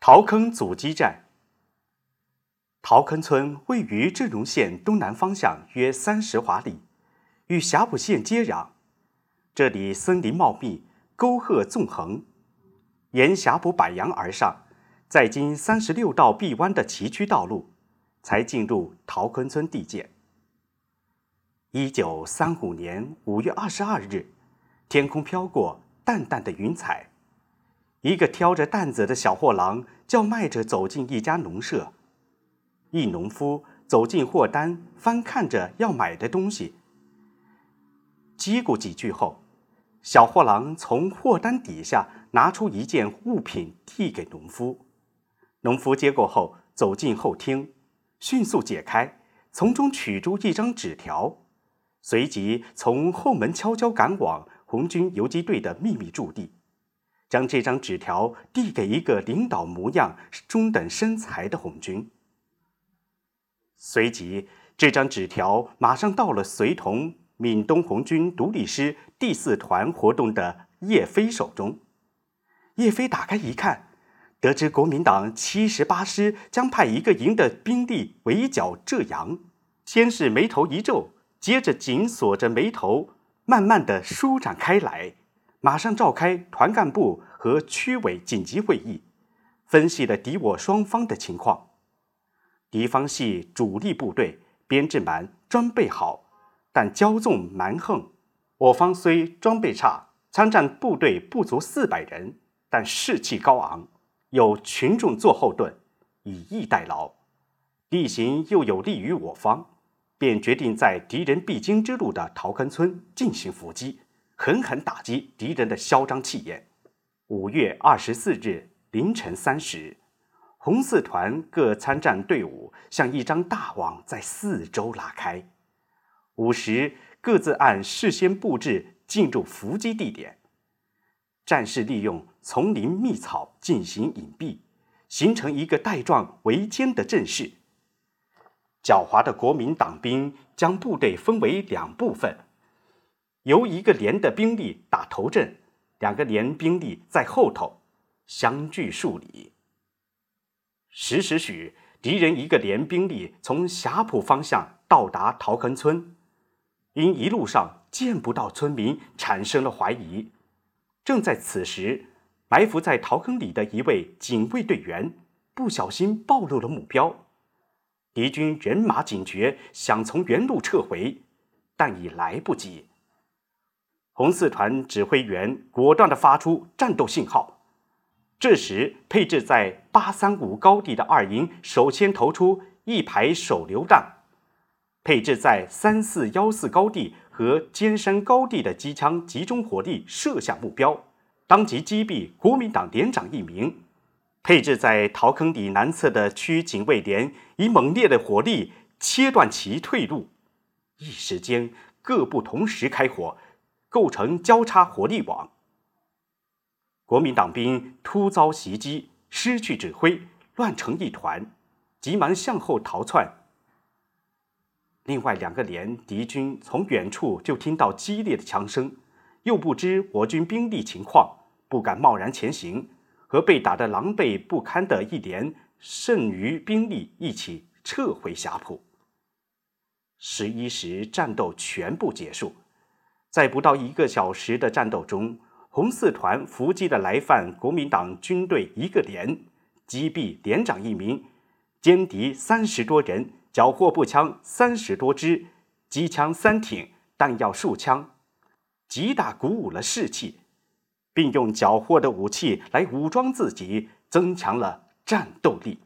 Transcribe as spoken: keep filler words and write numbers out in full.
陶坑阻击战。陶坑村位于镇荣县东南方向约三十华里，与霞浦县接壤。这里森林茂密，沟壑纵横，沿霞浦柏杨而上，再经三十六道闭弯的崎岖道路，才进入陶坑村地界。一九三五年五月二十二日，天空飘过淡淡的云彩，一个挑着担子的小货郎叫卖着走进一家农舍。一农夫走进货单，翻看着要买的东西，叽咕几句后，小货郎从货单底下拿出一件物品递给农夫。农夫接过后，走进后厅，迅速解开，从中取出一张纸条，随即从后门悄悄赶往红军游击队的秘密驻地，将这张纸条递给一个领导模样、中等身材的红军。随即，这张纸条马上到了随同闽东红军独立师第四团活动的叶飞手中。叶飞打开一看，得知国民党七十八师将派一个营的兵力围剿浙阳，先是眉头一皱，接着紧锁着眉头，慢慢地舒展开来，马上召开团干部和区委紧急会议，分析了敌我双方的情况。敌方系主力部队，编制满，装备好，但骄纵蛮横；我方虽装备差，参战部队不足四百人，但士气高昂，有群众做后盾，以逸待劳，地形又有利于我方，便决定在敌人必经之路的陶坑村进行伏击，狠狠打击敌人的嚣张气焰。五月二十四日凌晨三时，红四团各参战队伍像一张大网在四周拉开。午时，各自按事先布置进入伏击地点。战士利用丛林密草进行隐蔽，形成一个带状围歼的阵势。狡猾的国民党兵将部队分为两部分，由一个连的兵力打头阵，两个连兵力在后头，相距数里。十时许，敌人一个连兵力从霞浦方向到达陶坑村，因一路上见不到村民，产生了怀疑。正在此时，埋伏在陶坑里的一位警卫队员不小心暴露了目标。敌军人马警觉，想从原路撤回，但已来不及。红四团指挥员果断地发出战斗信号。这时，配置在八三五高地的二营首先投出一排手榴弹，配置在三四一四高地和尖山高地的机枪集中火力射向目标，当即击毙国民党连长一名。配置在陶坑里南侧的区警卫连以猛烈的火力切断其退路。一时间，各部同时开火，构成交叉火力网。国民党兵突遭袭击，失去指挥，乱成一团，急忙向后逃窜。另外两个连敌军从远处就听到激烈的枪声，又不知我军兵力情况，不敢贸然前行，和被打得狼狈不堪的一连剩余兵力一起撤回霞浦。十一时，战斗全部结束。在不到一个小时的战斗中，红四团伏击的来犯国民党军队一个连，击毙连长一名，歼敌三十多人，缴获步枪三十多支，机枪三挺，弹药数枪，极大鼓舞了士气，并用缴获的武器来武装自己，增强了战斗力。